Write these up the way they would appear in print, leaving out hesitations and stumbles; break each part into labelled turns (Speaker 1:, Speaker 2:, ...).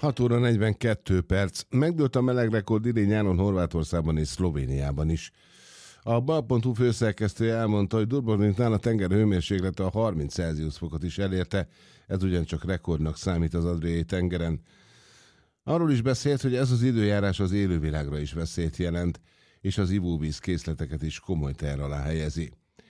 Speaker 1: 6 óra 42 perc. Megdőlt a melegrekord idén-nyáron Horvátországban és Szlovéniában is. A Bal.hu főszerkesztője elmondta, hogy Dubrovniknál a tenger hőmérséklete a 30 Celsius fokot is elérte, ez ugyancsak rekordnak számít az Adriai tengeren. Arról is beszélt, hogy ez az időjárás az élővilágra is veszélyt jelent, és az ivóvíz készleteket is komoly teher alá helyezi.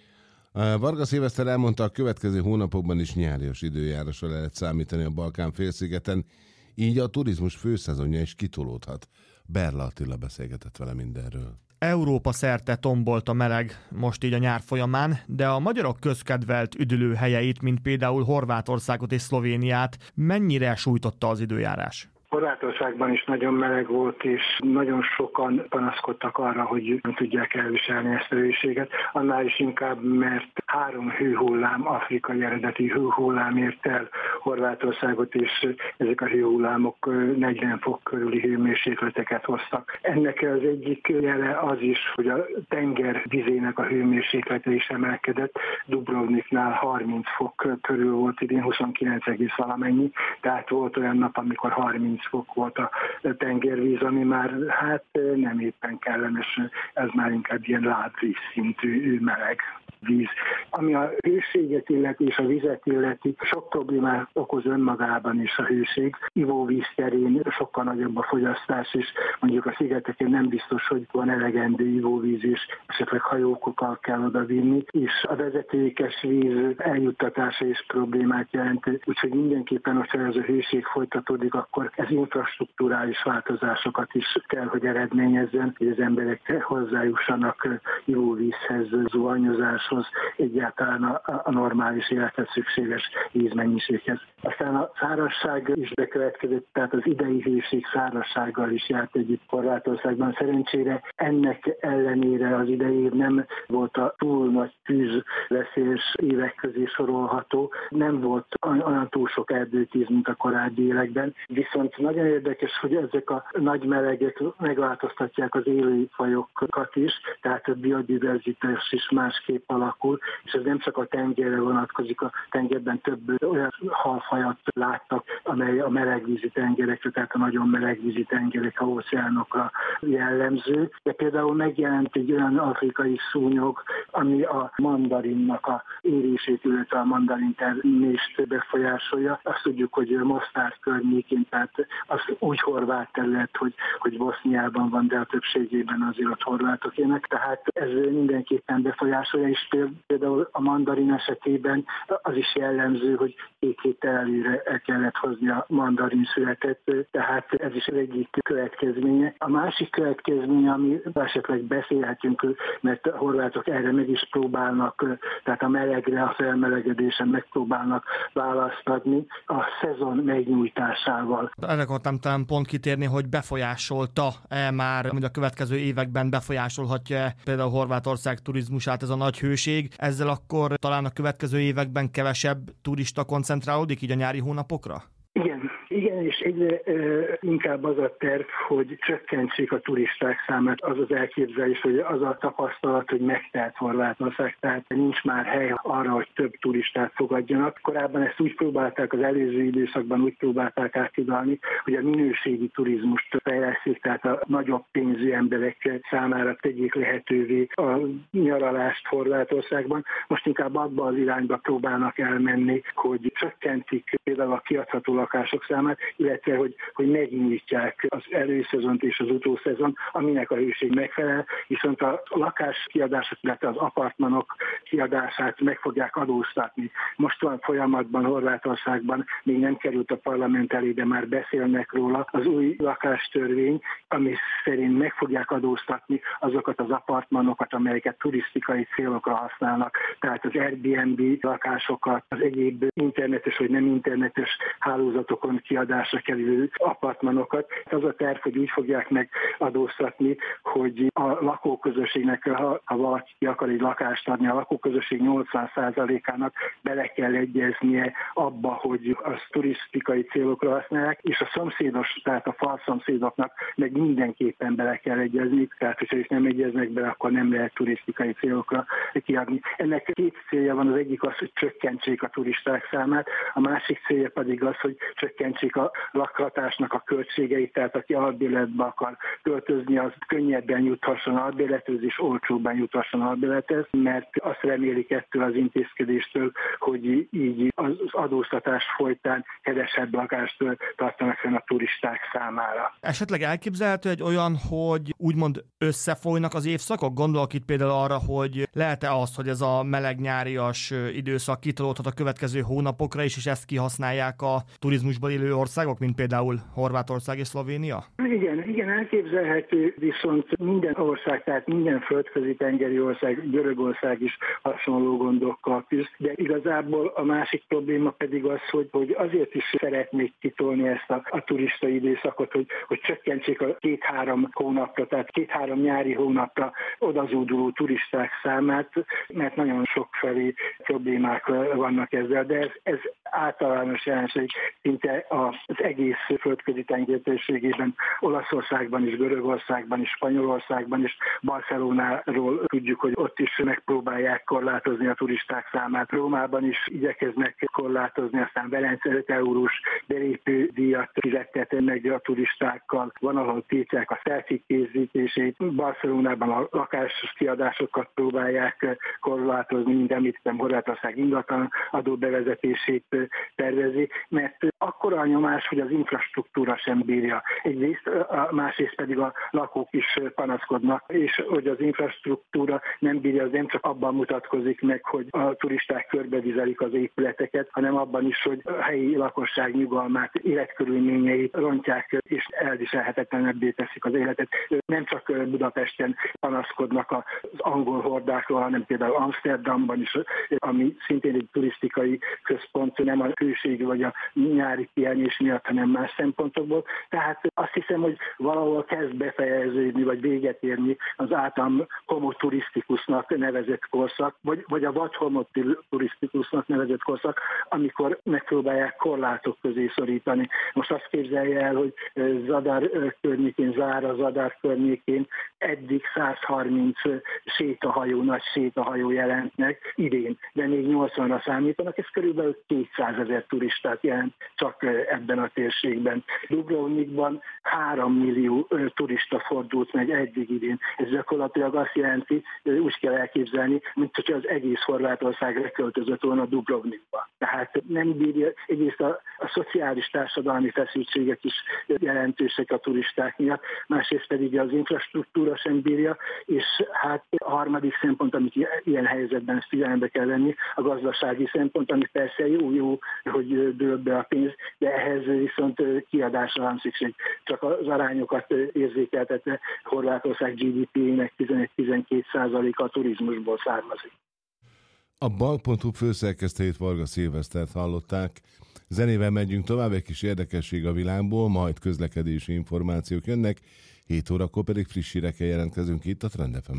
Speaker 1: Varga Szilveszter elmondta, a következő hónapokban is nyárias időjárásra lehet számítani a Balkán-félszigeten, így a turizmus főszezonja is kitolódhat. Berla Attila beszélgetett vele mindenről.
Speaker 2: Európa szerte tombolt a meleg most így a nyár folyamán, de a magyarok közkedvelt üdülőhelyeit, mint például Horvátországot és Szlovéniát, mennyire sújtotta az időjárás?
Speaker 3: Horvátországban is nagyon meleg volt, és nagyon sokan panaszkodtak arra, hogy nem tudják elviselni ezt a hőséget. Annál is inkább, mert 3 hőhullám, afrikai eredeti hőhullám ért el Horvátországot, és ezek a hőhullámok 40 fok körüli hőmérsékleteket hoztak. Ennek az egyik jele az is, hogy a tenger vizének a hőmérséklete is emelkedett. Dubrovniknál 30 fok körül volt idén, 29 egész valamennyi, tehát volt olyan nap, amikor 30 fok volt a tengervíz, ami már nem éppen kellemes, ez már inkább ilyen lábvíz szintű meleg víz. Ami a hőséget illeti és a vizet illeti, sok problémát okoz önmagában is a hőség. Ivóvíz terén sokkal nagyobb a fogyasztás, és mondjuk a szigeteken nem biztos, hogy van elegendő ivóvíz, és esetleg hajókkal kell odavinni, és a vezetékes víz eljuttatása is problémát jelent. Úgyhogy mindenképpen, hogyha ez a hőség folytatódik, akkor ez infrastrukturális változásokat is kell, hogy eredményezzen, hogy az emberek hozzájussanak ivóvízhez, zuhanyozáshoz, egyáltalán a normális élethez szükséges vízmennyiséghez. Aztán a szárazság is bekövetkezett, tehát az idei hőség szárazsággal is járt együtt Horvátországban. Szerencsére ennek ellenére az idei év nem volt a túl nagy tűzveszélyes évek közé sorolható, nem volt olyan túl sok erdőtűz, mint a korábbi években. Viszont nagyon érdekes, hogy ezek a nagy melegek megváltoztatják az élőfajokat is, tehát a biodiverzitás is másképp alakul, és ez nem csak a tengerre vonatkozik, a tengerben több olyan halfajat láttak, amely a melegvízi tengerekre, tehát a nagyon melegvízi tengerek, a óceánokra jellemző. De például megjelent egy olyan afrikai szúnyog, ami a mandarinnak a érését, illetve a mandarin termést befolyásolja. Azt tudjuk, hogy Mostár környékén, tehát az úgy horvát terület, hogy Boszniában van, de a többségében azért ott horvátok élnek. Tehát ez mindenképpen befolyásolja, és például a mandarin esetében az is jellemző, hogy 2 héttel előre el kellett hozni a mandarin születet, tehát ez is egyik következménye. A másik következménye, ami esetleg beszélhetünk, mert a horvátok erre meg is próbálnak, tehát a melegre, a felmelegedésen megpróbálnak választ adni a szezon megnyújtásával.
Speaker 2: Erre akartam talán pont kitérni, hogy befolyásolta-e már, hogy a következő években befolyásolhatja például Horvátország turizmusát ez a nagy hőség. Ezzel akkor talán a következő években kevesebb turista koncentrálódik így a nyári hónapokra?
Speaker 3: Igen, és egyre inkább az a terv, hogy csökkentsék a turisták számát. Az az elképzelés, hogy az a tapasztalat, hogy megtelt Horvátország, tehát nincs már hely arra, hogy több turistát fogadjanak. Korábban ezt úgy próbálták, az előző időszakban úgy próbálták áthidalni, hogy a minőségi turizmust fejleszték, tehát a nagyobb pénzű emberek számára tegyék lehetővé a nyaralást Horvátországban. Most inkább abba az irányba próbálnak elmenni, hogy csökkentik például a kiadható lakások számát, illetve hogy megnyújtják az előszezont és az utószezon, aminek a hőség megfelel, viszont a lakáskiadások, illetve az apartmanok kiadását meg fogják adóztatni. Most van folyamatban Horvátországban, még nem került a parlament elé, de már beszélnek róla, az új lakástörvény, ami szerint meg fogják adóztatni azokat az apartmanokat, amelyeket turisztikai célokra használnak, tehát az Airbnb lakásokat, az egyéb internetes vagy nem internetes hálózatokon kiadásra kerülő apartmanokat. Az a terv, hogy úgy fogják megadóztatni, hogy a lakóközösségnek, ha valaki akar egy lakást adni, a lakóközösség 80%-ának bele kell egyeznie abba, hogy azt turisztikai célokra használják, és a szomszédos, tehát a falszomszédoknak meg mindenképpen bele kell egyezni, tehát hogyha ők nem egyeznek bele, akkor nem lehet turisztikai célokra kiadni. Ennek 2 célja van, az egyik az, hogy csökkentsék a turisták számát, a másik célja pedig az, hogy csökkentsék csökkentik a lakhatásnak a költségeit, tehát aki albérletbe akar költözni, az könnyebben juthasson albérlethez, és olcsóbban juthasson albérlethez, mert azt remélik ettől az intézkedéstől, hogy így az adóztatás folytán kevesebb lakást tartanak fenn a turisták számára.
Speaker 2: Esetleg elképzelhető egy olyan, hogy úgymond összefolynak az évszakok? Gondolok itt például arra, hogy lehet-e az, hogy ez a meleg-nyárias időszak kitolódhat a következő hónapokra is, és ezt kihasználják a turizmusban élő országok, mint például Horvátország és Szlovénia?
Speaker 3: Igen, elképzelhető, viszont minden ország, tehát minden földközi tengeri ország, Görögország is hasonló gondokkal küzd, de igazából a másik probléma pedig az, hogy azért is szeretnék kitolni ezt a turista időszakot, hogy csökkentsék a 2-3 hónapra, tehát 2-3 nyári hónapra odazóduló turisták számát, mert nagyon sokfelé problémák vannak ezzel, de ez általános jelenség szinte az egész földközi tenger térségében, Olaszországban is, Görögországban is, Spanyolországban is, Barcelonáról tudjuk, hogy ott is megpróbálják korlátozni a turisták számát. Rómában is igyekeznek korlátozni, aztán Velence 5 eurós belépő díjat fizettetnek a turistákkal, van, ahol tiltják a selfie készítését, Barcelonában a lakásos kiadásokat próbálják korlátozni, mint említettem, Horvátország ingatlan adó bevezetését tervezi, mert akkora a nyomás, hogy az infrastruktúra sem bírja. Egyrészt, másrészt pedig a lakók is panaszkodnak, és hogy az infrastruktúra nem bírja, az nem csak abban mutatkozik meg, hogy a turisták körbevizelik az épületeket, hanem abban is, hogy a helyi lakosság nyugalmát, életkörülményeit rontják, és elviselhetetlenebbé teszik az életet. Nem csak Budapesten panaszkodnak az angol hordákról, hanem például Amsterdamban is, ami szintén egy turisztikai központ, nem a hőség vagy a nyári pihenés miatt, hanem más szempontokból. Tehát azt hiszem, hogy valahol kezd befejeződni, vagy véget érni az általam homoturisztikusnak nevezett korszak, vagy a vad homoturisztikusnak nevezett korszak, amikor megpróbálják korlátok közé szorítani. Most azt képzelje el, hogy Zadar környékén, Zára Zadar környékén eddig 130 nagy sétahajó jelent meg idén, de még 80-ra számítanak, ez körülbelül 200 000 turistát jelent csak ebben a térségben. Dubrovnikban 3 millió turista fordult meg eddig idén. Ez gyakorlatilag azt jelenti, úgy kell elképzelni, mint hogyha az egész Horvátország leköltözött volna Dubrovnikba. Tehát nem bírja, egyrészt a szociális társadalmi feszültségek is jelentősek a turisták miatt, másrészt pedig az infrastruktúra sem bírja, és hát a harmadik szempont, amit ilyen helyzetben ezt figyelembe kell venni, a gazdasági szempont, ami persze jó, hogy dől be a pénz, de ehhez viszont kiadásra van szükség. Csak az arányokat érzékeltetve Horvátország GDP-nek 11-12% a turizmusból származik.
Speaker 1: A Bank.hu főszerkesztőjét, Varga Szilvesztert hallották. Zenével megyünk tovább, egy kis érdekesség a világból, majd közlekedési információk jönnek, 7 órakor pedig friss hírekkel jelentkezünk itt a Trend FM-en.